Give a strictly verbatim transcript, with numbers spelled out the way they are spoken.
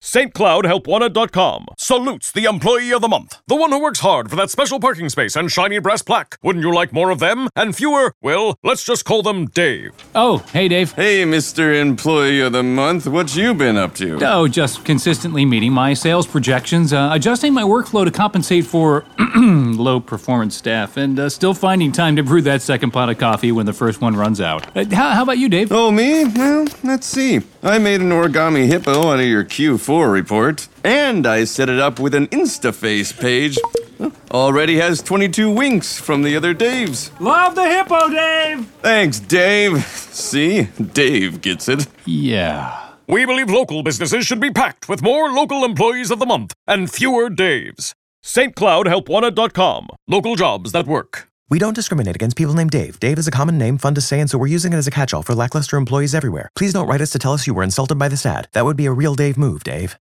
Saint Cloud Help Wanted dot com salutes the Employee of the Month, the one who works hard for that special parking space and shiny brass plaque. Wouldn't you like more of them and fewer? Well, let's just call them Dave. Oh, hey, Dave. Hey, Mister Employee of the Month, what you been up to? Oh, just consistently meeting my sales projections, uh, adjusting my workflow to compensate for low-performance staff, and uh, still finding time to brew that second pot of coffee when the first one runs out. Uh, how, how about you, Dave? Oh, me? Well, let's see. I made an origami hippo out of your Q four report, and I set it up with an InstaFace page. Already has twenty-two winks from the other Daves. Love the hippo, Dave! Thanks, Dave. See? Dave gets it. Yeah. We believe local businesses should be packed with more local employees of the month and fewer Daves. Saint Cloud Help Wanted dot com. Local jobs that work. We don't discriminate against people named Dave. Dave is a common name, fun to say, and so we're using it as a catch-all for lackluster employees everywhere. Please don't write us to tell us you were insulted by this ad. That would be a real Dave move, Dave.